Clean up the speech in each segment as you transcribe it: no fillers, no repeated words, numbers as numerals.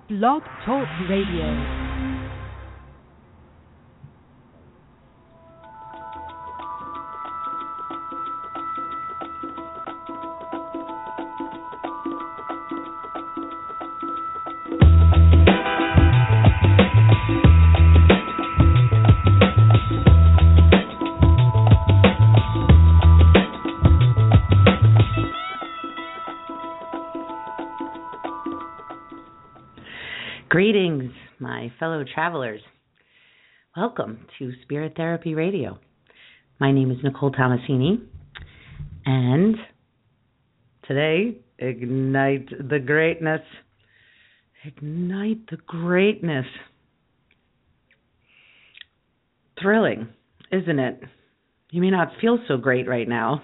Blog Talk Radio. Greetings, my fellow travelers. Welcome to Spirit Therapy Radio. My name is Nicole Tomasini, and today, ignite the greatness. Ignite the greatness. Thrilling, isn't it? You may not feel so great right now.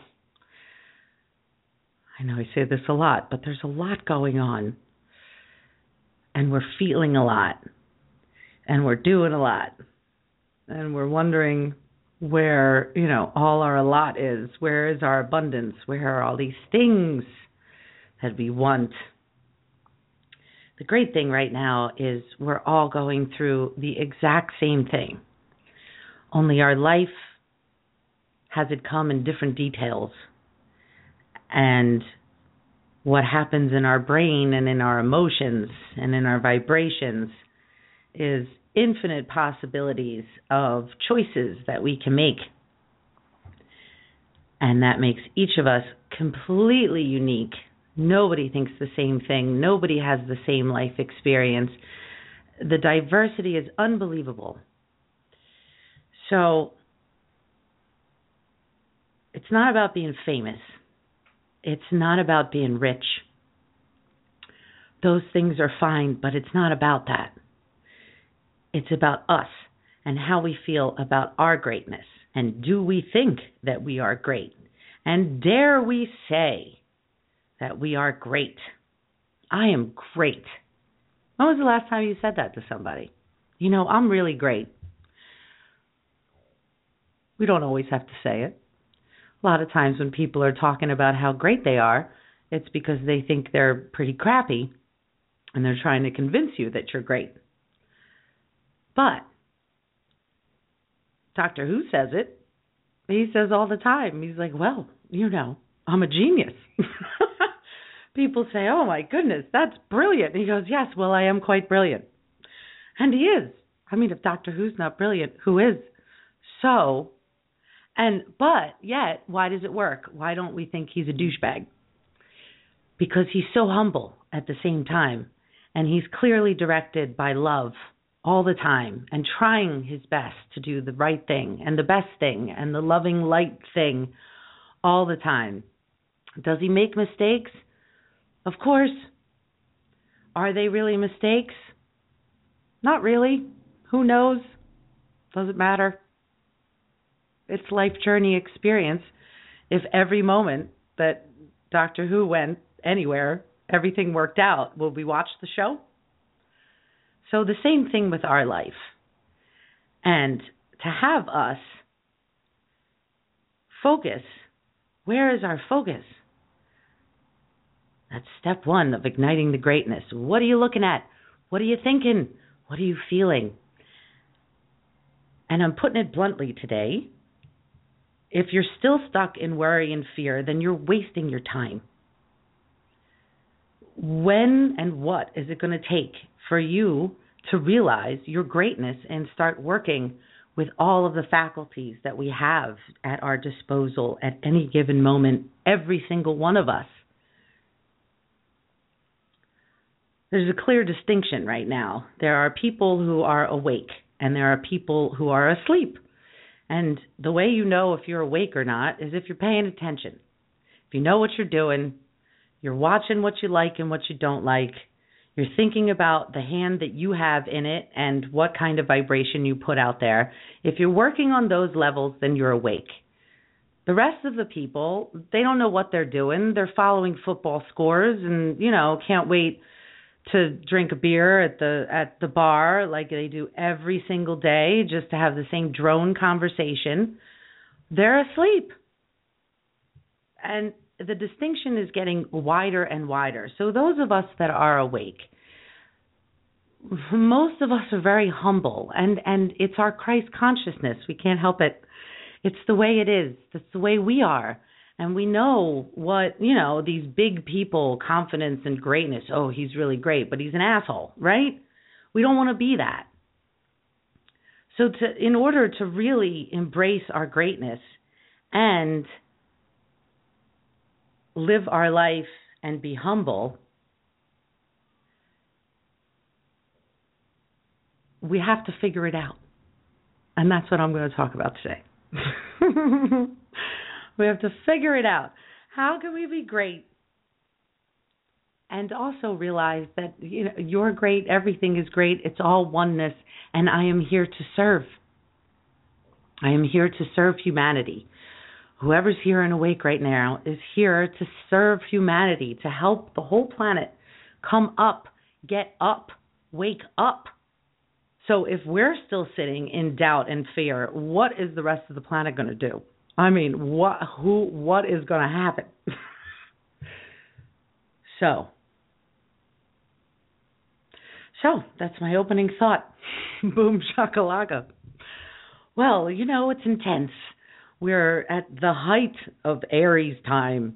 I know I say this a lot, but there's a lot going on. And we're feeling a lot, and we're doing a lot, and we're wondering where, all our a lot is. Where is our abundance? Where are all these things that we want? The great thing right now is we're all going through the exact same thing, only our life has it come in different details. And what happens in our brain and in our emotions and in our vibrations is infinite possibilities of choices that we can make. And that makes each of us completely unique. Nobody thinks the same thing. Nobody has the same life experience. The diversity is unbelievable. So it's not about being famous. It's not about being rich. Those things are fine, but it's not about that. It's about us and how we feel about our greatness. And do we think that we are great? And dare we say that we are great? I am great. When was the last time you said that to somebody? I'm really great. We don't always have to say it. A lot of times when people are talking about how great they are, it's because they think they're pretty crappy and they're trying to convince you that you're great. But Doctor Who says it. He says all the time. He's like, well, I'm a genius. People say, oh my goodness, that's brilliant. And he goes, yes, well, I am quite brilliant. And he is. If Doctor Who's not brilliant, who is? But yet, why does it work? Why don't we think he's a douchebag? Because he's so humble at the same time, and he's clearly directed by love all the time and trying his best to do the right thing and the best thing and the loving light thing all the time. Does he make mistakes? Of course. Are they really mistakes? Not really. Who knows? Doesn't matter. It's life journey experience. If every moment that Doctor Who went anywhere, everything worked out, will we watch the show? So the same thing with our life. And to have us focus, where is our focus? That's step one of igniting the greatness. What are you looking at? What are you thinking? What are you feeling? And I'm putting it bluntly today. If you're still stuck in worry and fear, then you're wasting your time. When and what is it going to take for you to realize your greatness and start working with all of the faculties that we have at our disposal at any given moment, every single one of us? There's a clear distinction right now. There are people who are awake, and there are people who are asleep. And the way you know if you're awake or not is if you're paying attention. If you know what you're doing, you're watching what you like and what you don't like, you're thinking about the hand that you have in it and what kind of vibration you put out there. If you're working on those levels, then you're awake. The rest of the people, they don't know what they're doing. They're following football scores and, can't wait to drink a beer at the bar like they do every single day just to have the same drone conversation. They're asleep. And the distinction is getting wider and wider. So those of us that are awake, most of us are very humble, and it's our Christ consciousness. We can't help it. It's the way it is. It's the way we are. And we know what, these big people, confidence and greatness. Oh, he's really great, but he's an asshole, right? We don't want to be that. So in order to really embrace our greatness and live our life and be humble, we have to figure it out. And that's what I'm going to talk about today. We have to figure it out. How can we be great? And also realize that you're great, everything is great, it's all oneness, and I am here to serve. I am here to serve humanity. Whoever's here and awake right now is here to serve humanity, to help the whole planet come up, get up, wake up. So if we're still sitting in doubt and fear, what is the rest of the planet going to do? I mean, what is going to happen? So that's my opening thought. Boom shakalaka. Well, it's intense. We're at the height of Aries time.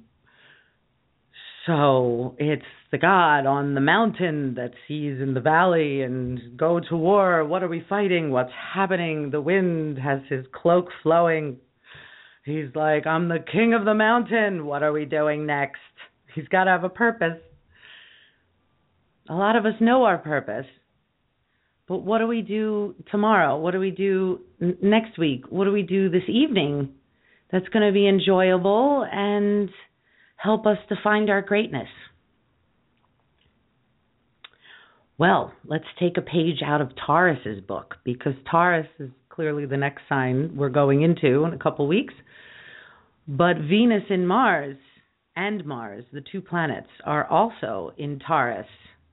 So it's the God on the mountain that sees in the valley and go to war. What are we fighting? What's happening? The wind has his cloak flowing. He's like, I'm the king of the mountain. What are we doing next? He's got to have a purpose. A lot of us know our purpose. But what do we do tomorrow? What do we do next week? What do we do this evening that's going to be enjoyable and help us to find our greatness? Well, let's take a page out of Taurus's book, because Taurus is clearly the next sign we're going into in a couple weeks. But Venus and Mars, the two planets, are also in Taurus.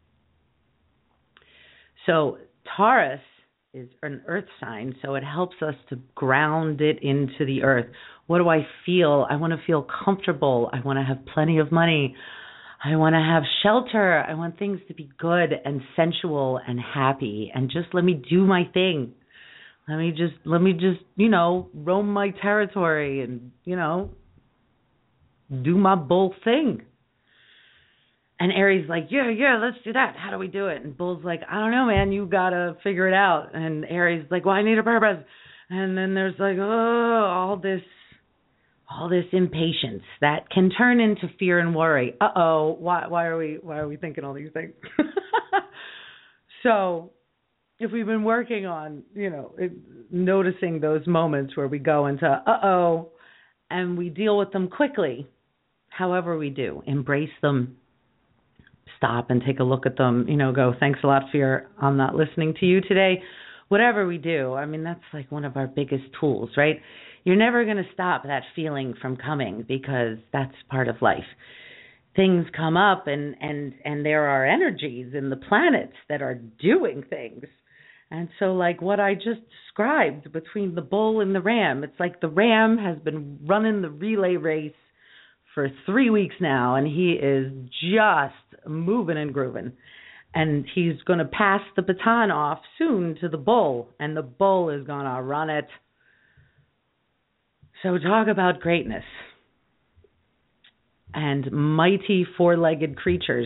So Taurus is an earth sign, so it helps us to ground it into the earth. What do I feel? I want to feel comfortable. I want to have plenty of money. I want to have shelter. I want things to be good and sensual and happy, and just let me do my thing. Let me just, roam my territory and, do my bull thing. And Aries like, yeah, let's do that. How do we do it? And Bull's like, I don't know, man. You got to figure it out. And Aries like, well, I need a purpose. And then there's like, all this impatience that can turn into fear and worry. Why are we thinking all these things? So if we've been working on, noticing those moments where we go into and we deal with them quickly, however we do, embrace them, stop and take a look at them, go, thanks a lot, fear, I'm not listening to you today. Whatever we do, I mean, that's like one of our biggest tools, right? You're never going to stop that feeling from coming, because that's part of life. Things come up and there are energies in the planets that are doing things. And so like what I just described between the bull and the ram, it's like the ram has been running the relay race for 3 weeks now, and he is just moving and grooving. And he's going to pass the baton off soon to the bull, and the bull is going to run it. So talk about greatness and mighty four-legged creatures.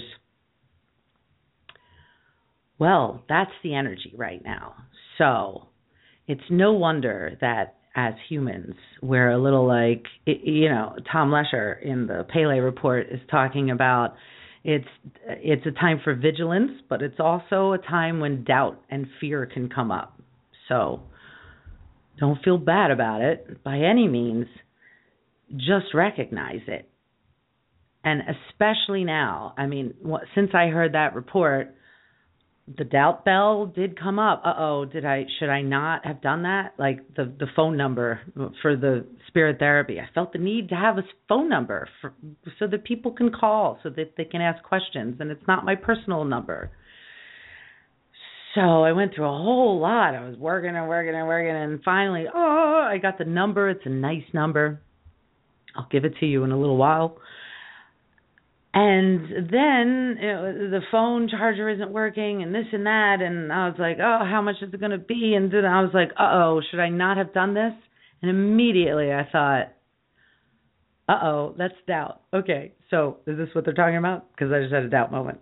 Well, that's the energy right now. So it's no wonder that as humans, we're a little like, Tom Lesher in the Pele Report is talking about it's a time for vigilance, but it's also a time when doubt and fear can come up. So don't feel bad about it by any means. Just recognize it. And especially now, I mean, since I heard that report, the doubt bell did come up. Should I not have done that? Like the phone number for the spirit therapy. I felt the need to have a phone number so that people can call, so that they can ask questions, and it's not my personal number. So I went through a whole lot. I was working, and finally, I got the number. It's a nice number. I'll give it to you in a little while. And then the phone charger isn't working and this and that. And I was like, oh, how much is it going to be? And then I was like, uh-oh, should I not have done this? And immediately I thought, uh-oh, that's doubt. Okay, so is this what they're talking about? Because I just had a doubt moment.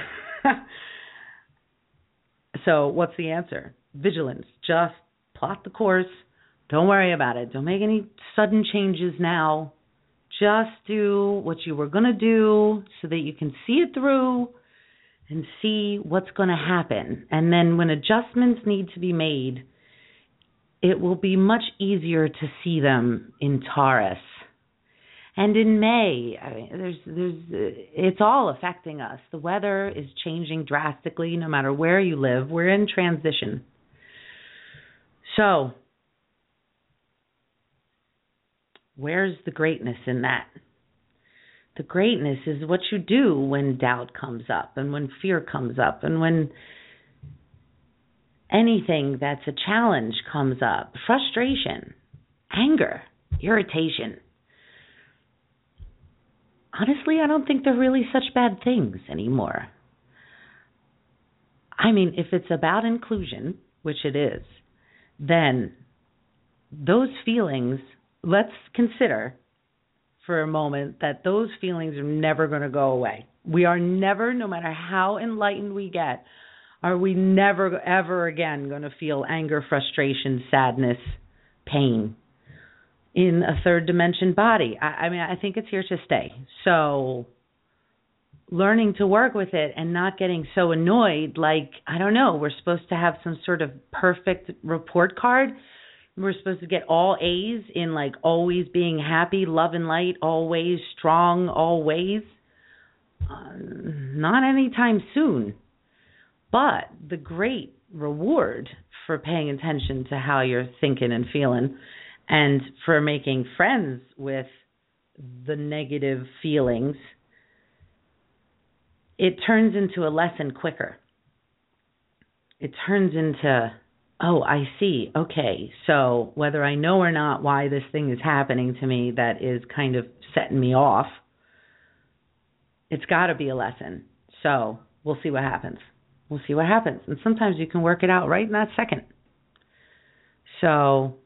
So what's the answer? Vigilance. Just plot the course. Don't worry about it. Don't make any sudden changes now. Just do what you were going to do so that you can see it through and see what's going to happen. And then when adjustments need to be made, it will be much easier to see them in Taurus. And in May, I mean, it's all affecting us. The weather is changing drastically no matter where you live. We're in transition. So, where's the greatness in that? The greatness is what you do when doubt comes up and when fear comes up and when anything that's a challenge comes up. Frustration, anger, irritation. Honestly, I don't think they're really such bad things anymore. I mean, if it's about inclusion, which it is, then those feelings, let's consider for a moment that those feelings are never going to go away. We are never, no matter how enlightened we get, are we never, ever again going to feel anger, frustration, sadness, pain in a third dimension body. I mean, I think it's here to stay. So learning to work with it and not getting so annoyed, like, I don't know, we're supposed to have some sort of perfect report card. We're supposed to get all A's in like always being happy, love and light, always strong, always. Not anytime soon. But the great reward for paying attention to how you're thinking and feeling and for making friends with the negative feelings, it turns into a lesson quicker. It turns into, oh, I see. Okay, so whether I know or not why this thing is happening to me that is kind of setting me off, it's got to be a lesson. So we'll see what happens. We'll see what happens. And sometimes you can work it out right in that second. So,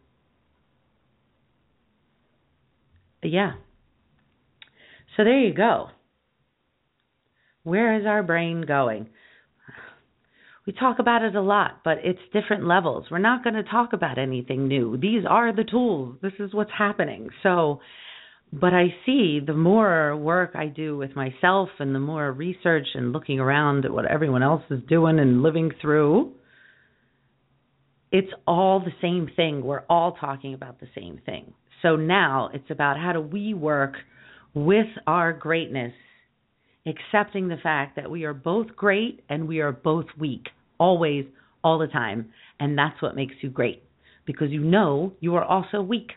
yeah. So there you go. Where is our brain going? We talk about it a lot, but it's different levels. We're not going to talk about anything new. These are the tools. This is what's happening. So, but I see the more work I do with myself and the more research and looking around at what everyone else is doing and living through, it's all the same thing. We're all talking about the same thing. So now it's about how do we work with our greatness, accepting the fact that we are both great and we are both weak, always, all the time. And that's what makes you great, because you know you are also weak.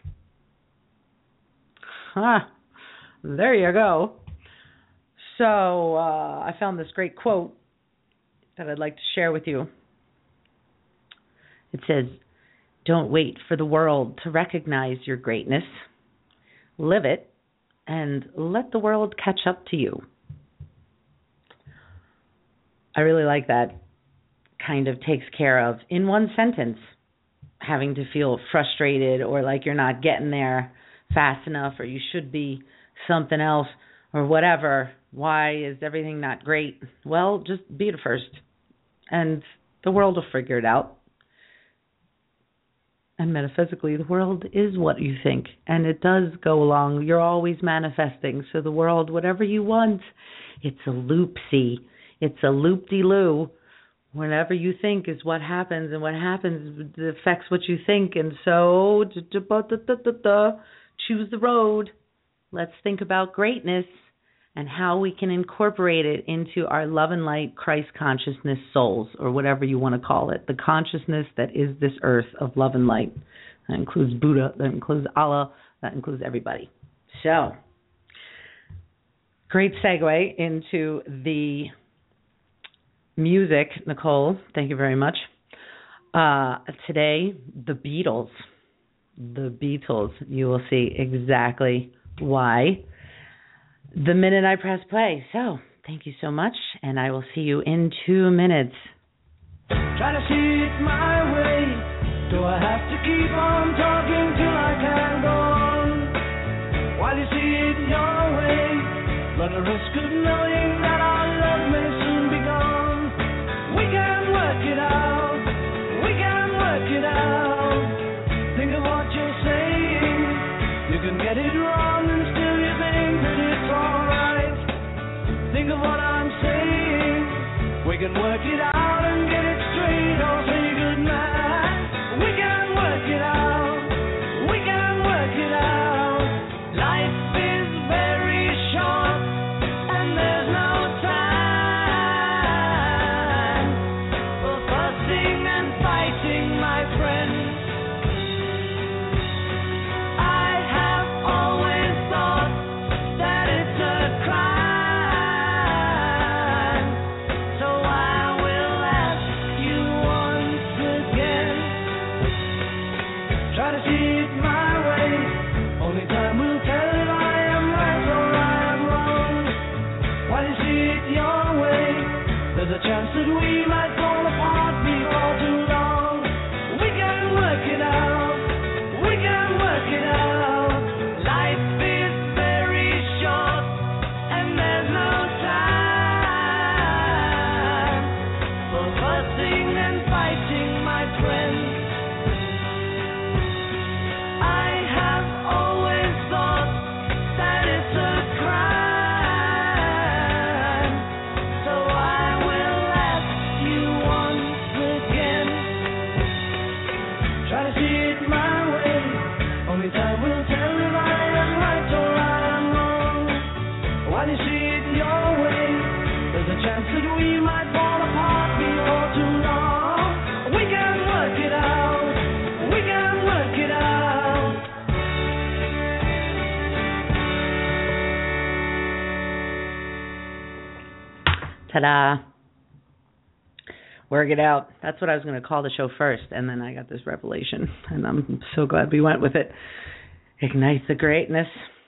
There you go. So I found this great quote that I'd like to share with you. It says, "Don't wait for the world to recognize your greatness. Live it and let the world catch up to you." I really like that. Kind of takes care of, in one sentence, having to feel frustrated or like you're not getting there fast enough or you should be something else or whatever. Why is everything not great? Well, just be it first and the world will figure it out. And metaphysically, the world is what you think, and it does go along. You're always manifesting. So the world, whatever you want, it's a loop-see. It's a loop-de-loo. Whatever you think is what happens, and what happens affects what you think. And so, choose the road. Let's think about greatness and how we can incorporate it into our love and light Christ consciousness souls, or whatever you want to call it, the consciousness that is this earth of love and light. That includes Buddha, that includes Allah, that includes everybody. So, great segue into the music, Nicole. Thank you very much. Today, the Beatles. The Beatles. You will see exactly why. the minute I press play. So, thank you so much, and I will see you in 2 minutes. Try to see it my way. Do I have to keep on talking till I can go on? While you see it your way, run the risk of knowing that our love may soon be gone. We can work it out. We can work it out. Think of what you're saying. You can get it wrong and still you think that it's alright. Think of what I'm saying. We can work it out and get it straight or say goodnight. We can work it out. We can work it out. Life is very short and there's no time for fussing and fighting, my friend. I have always thought that it's a crime, so I will ask you once again. Try to see it my way. Only time will tell if I am right or I am wrong. While you see it your way, there's a chance that we might fall apart before too long. We can work it out. We can work it out. Life is very short and there's no time for fussing and fighting, my friend. I have always thought that it's a crime, so I will ask you once again. Try to see it my way. Only time will tell if I am right or I am wrong. While you see it your way, there's a chance that we might fall apart before too long. We can work it out. We can work it out. Ta-da. Work it out. That's what I was going to call the show first, and then I got this revelation, and I'm so glad we went with it. Ignite the greatness.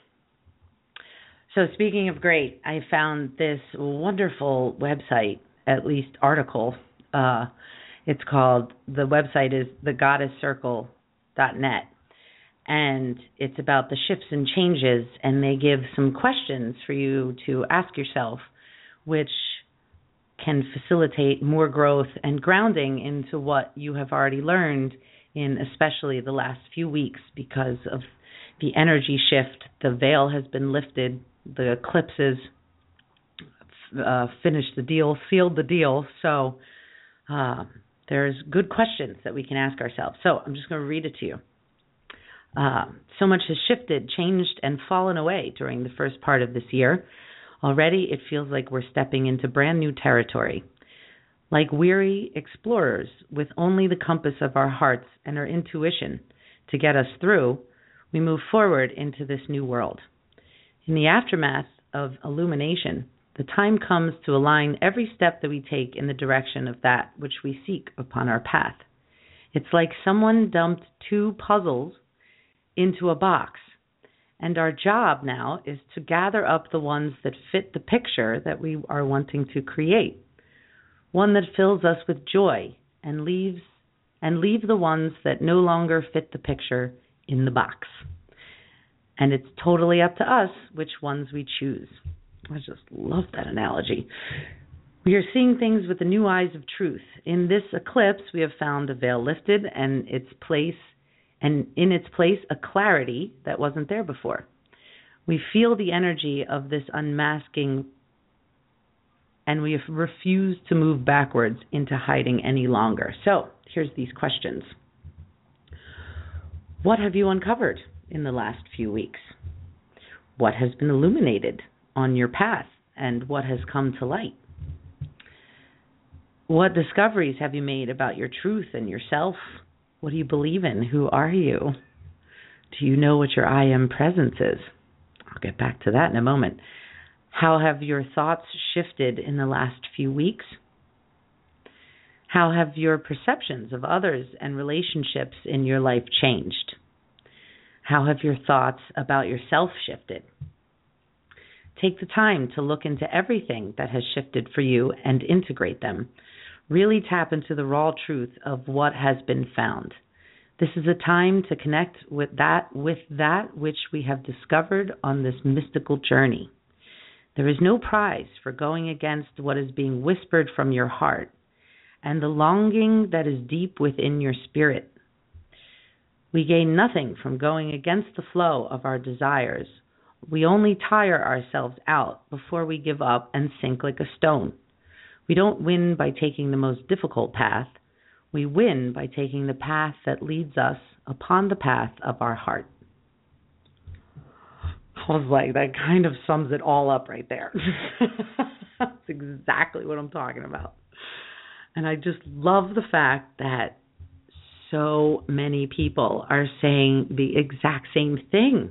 So speaking of great, I found this wonderful website, at least article. It's called, the website is thegoddesscircle.net, and it's about the shifts and changes, and they give some questions for you to ask yourself, which can facilitate more growth and grounding into what you have already learned in especially the last few weeks because of the energy shift. The veil has been lifted. The eclipses finished the deal, sealed the deal. So there's good questions that we can ask ourselves. So I'm just going to read it to you. So much has shifted, changed, and fallen away during the first part of this year. Already, it feels like we're stepping into brand new territory. Like weary explorers with only the compass of our hearts and our intuition to get us through, we move forward into this new world. In the aftermath of illumination, the time comes to align every step that we take in the direction of that which we seek upon our path. It's like someone dumped two puzzles into a box. And our job now is to gather up the ones that fit the picture that we are wanting to create. One that fills us with joy and leave the ones that no longer fit the picture in the box. And it's totally up to us which ones we choose. I just love that analogy. We are seeing things with the new eyes of truth. In this eclipse, we have found a veil lifted and in its place, a clarity that wasn't there before. We feel the energy of this unmasking, and we have refused to move backwards into hiding any longer. So, here's these questions. What have you uncovered in the last few weeks? What has been illuminated on your path, and what has come to light? What discoveries have you made about your truth and yourself? What do you believe in? Who are you? Do you know what your I am presence is? I'll get back to that in a moment. How have your thoughts shifted in the last few weeks? How have your perceptions of others and relationships in your life changed? How have your thoughts about yourself shifted? take the time to look into everything that has shifted for you and integrate them. Really tap into the raw truth of what has been found. This is a time to connect with that which we have discovered on this mystical journey. There is no prize for going against what is being whispered from your heart and the longing that is deep within your spirit. We gain nothing from going against the flow of our desires. We only tire ourselves out before we give up and sink like a stone. We don't win by taking the most difficult path. We win by taking the path that leads us upon the path of our heart. I was like, that kind of sums it all up right there. That's exactly what I'm talking about. And I just love the fact that so many people are saying the exact same thing.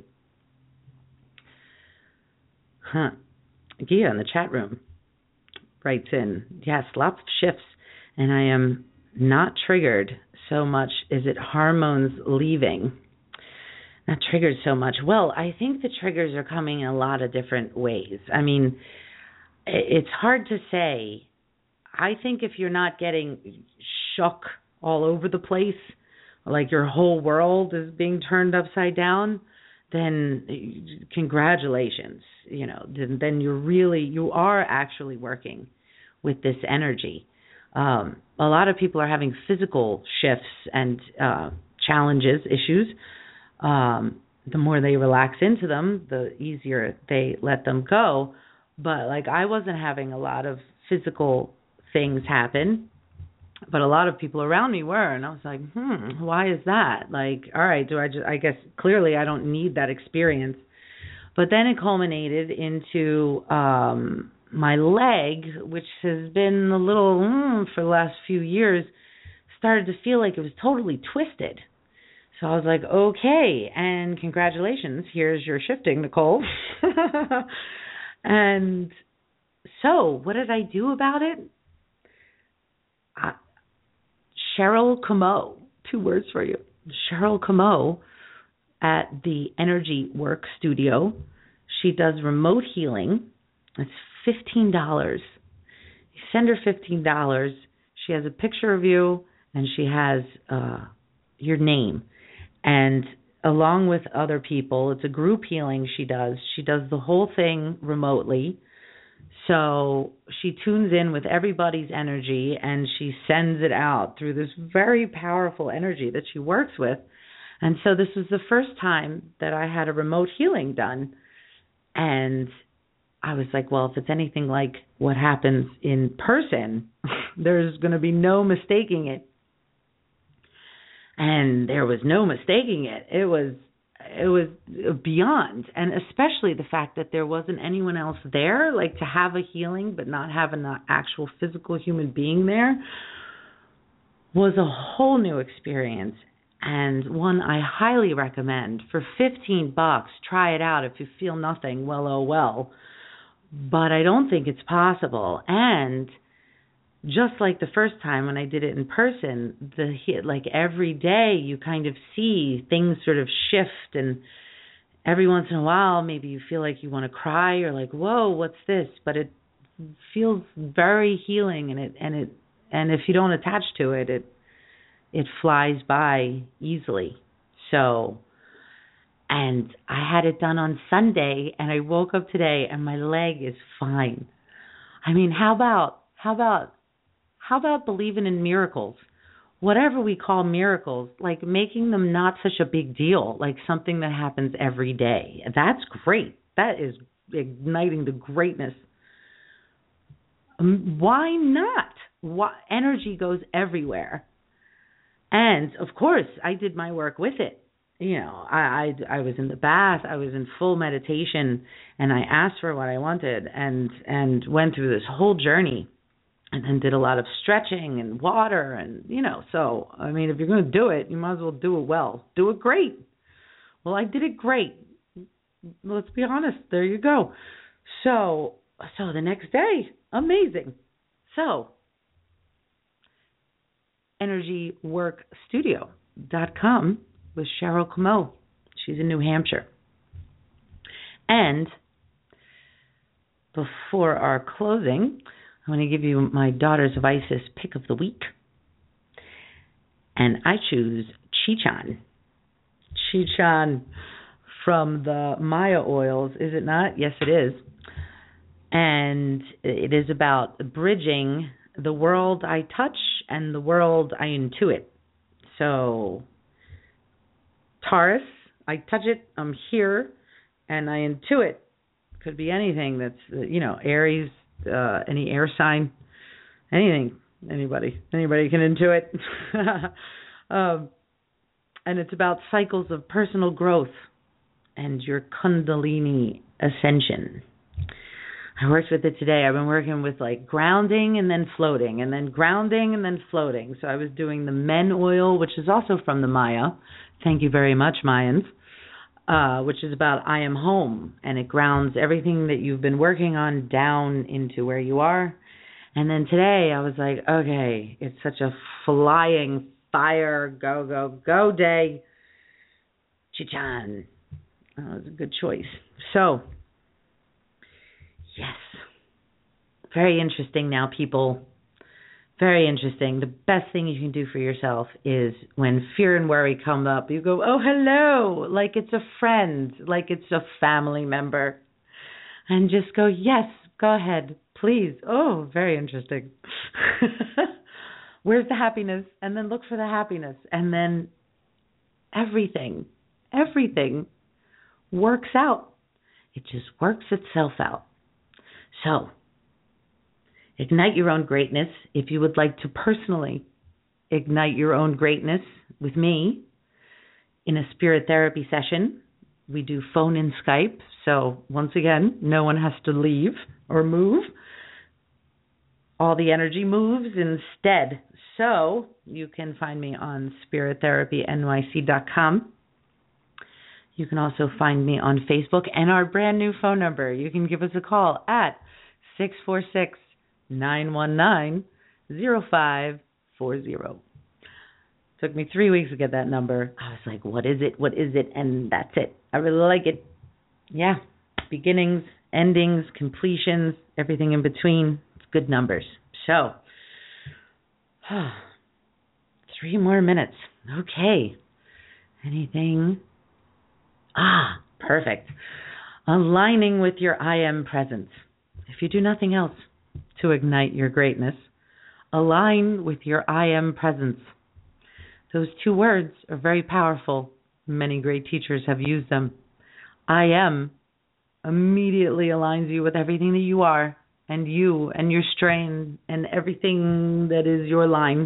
Gia in the chat room writes in, yes, lots of shifts, and I am not triggered so much. Is it hormones leaving? Not triggered so much. Well, I think the triggers are coming in a lot of different ways. I mean, it's hard to say. I think if you're not getting shook all over the place, like your whole world is being turned upside down, then congratulations. You know, then you are actually working with this energy. A lot of people are having physical shifts and challenges, issues. The more they relax into them, the easier they let them go. But like, I wasn't having a lot of physical things happen, but a lot of people around me were, and I was like, why is that? Like, all right, I guess clearly I don't need that experience. But then it culminated into my leg, which has been a little for the last few years, started to feel like it was totally twisted. So I was like, okay, and congratulations, here's your shifting, Nicole. And so what did I do about it? Cheryl Comeau, 2 words for you. Cheryl Comeau at the Energy Work Studio. She does remote healing. It's $15. You send her $15. She has a picture of you, and she has your name. And along with other people, it's a group healing she does. She does the whole thing remotely. So she tunes in with everybody's energy, and she sends it out through this very powerful energy that she works with. And so this was the first time that I had a remote healing done. And I was like, well, if it's anything like what happens in person, there's going to be no mistaking it. And there was no mistaking it. It was beyond, and especially the fact that there wasn't anyone else there, like to have a healing but not have an actual physical human being there, was a whole new experience, and one I highly recommend. For $15, try it out. If you feel nothing, well, oh well. But I don't think it's possible. And just like the first time when I did it in person, like every day you kind of see things sort of shift, and every once in a while maybe you feel like you want to cry or like, whoa, what's this? But it feels very healing, and if you don't attach to it, it flies by easily. So, and I had it done on Sunday, and I woke up today and my leg is fine. I mean, how about believing in miracles? Whatever we call miracles, like making them not such a big deal, like something that happens every day. That's great. That is igniting the greatness. Why not? Energy goes everywhere. And of course, I did my work with it. You know, I was in the bath, I was in full meditation, and I asked for what I wanted, and went through this whole journey. And then did a lot of stretching and water, and, you know, so, I mean, if you're going to do it, you might as well do it well. Do it great. Well, I did it great. Let's be honest. There you go. So the next day, amazing. So, EnergyWorkStudio.com with Cheryl Comeau. She's in New Hampshire. And before our closing, I want to give you my Daughters of Isis pick of the week. And I choose Chichan. Chichan from the Maya oils, is it not? Yes, it is. And it is about bridging the world I touch and the world I intuit. So, Taurus, I touch it, I'm here, and I intuit. Could be anything that's, Aries, any air sign, anything, anybody can intuit. And it's about cycles of personal growth and your Kundalini ascension. I worked with it today. I've been working with grounding and then floating, and then grounding and then floating. So I was doing the Men oil, which is also from the Maya. Thank you very much, Mayans. Which is about I am home, and it grounds everything that you've been working on down into where you are. And then today I was like, okay, it's such a flying fire, go, go, go day. Chichan. That was a good choice. So, yes. Very interesting now, people. Very interesting. The best thing you can do for yourself is when fear and worry come up, you go, oh, hello, like it's a friend, like it's a family member. And just go, yes, go ahead, please. Oh, very interesting. Where's the happiness? And then look for the happiness. And then everything works out. It just works itself out. So, ignite your own greatness. If you would like to personally ignite your own greatness with me in a spirit therapy session, we do phone and Skype. So once again, no one has to leave or move. All the energy moves instead. So you can find me on spirittherapynyc.com. You can also find me on Facebook and our brand new phone number. You can give us a call at 646-919-0540. Took me 3 weeks to get that number. I was like, what is it? And that's it. I really like it. Yeah. Beginnings, endings, completions, everything in between. It's good numbers. So, 3 more minutes. Okay. Anything? Perfect. Aligning with your I am presence. If you do nothing else to ignite your greatness, align with your I am presence. Those 2 words are very powerful. Many great teachers have used them. I am immediately aligns you with everything that you are, and you and your strain and everything that is your line.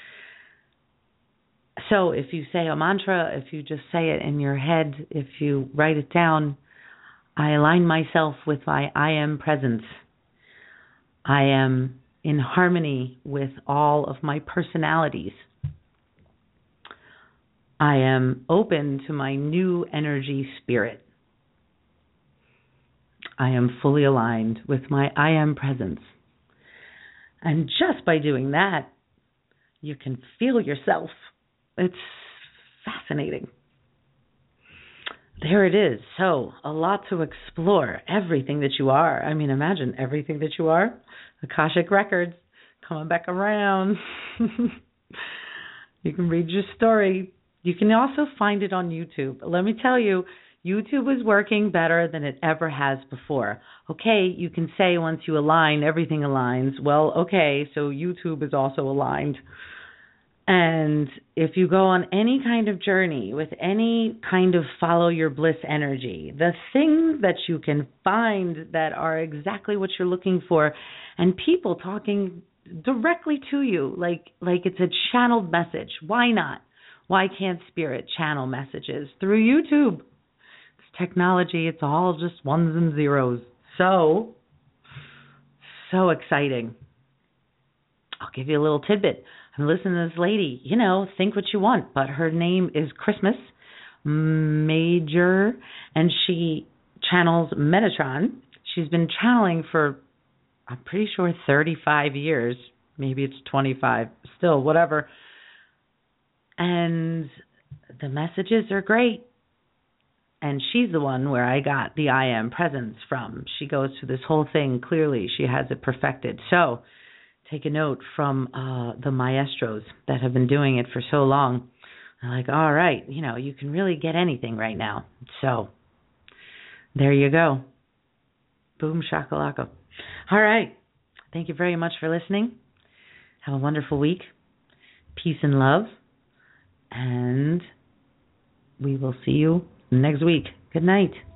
So if you say a mantra, if you just say it in your head, if you write it down, I align myself with my I am presence. I am in harmony with all of my personalities. I am open to my new energy spirit. I am fully aligned with my I am presence. And just by doing that, you can feel yourself. It's fascinating. There it is. So, a lot to explore. Everything that you are. I mean, imagine everything that you are. Akashic Records coming back around. You can read your story. You can also find it on YouTube. Let me tell you, YouTube is working better than it ever has before. Okay, you can say once you align, everything aligns. Well, okay, so YouTube is also aligned. And if you go on any kind of journey with any kind of follow your bliss energy, the things that you can find that are exactly what you're looking for, and people talking directly to you, like it's a channeled message. Why not? Why can't Spirit channel messages through YouTube? It's technology. It's all just ones and zeros. So exciting. I'll give you a little tidbit. I'm listening to this lady, think what you want, but her name is Christmas Major, and she channels Metatron. She's been channeling for, I'm pretty sure, 35 years. Maybe it's 25. Still, whatever. And the messages are great. And she's the one where I got the I am presence from. She goes through this whole thing clearly. She has it perfected. So take a note from the maestros that have been doing it for so long. They're like, all right, you can really get anything right now. So there you go. Boom shakalaka. All right. Thank you very much for listening. Have a wonderful week. Peace and love. And we will see you next week. Good night.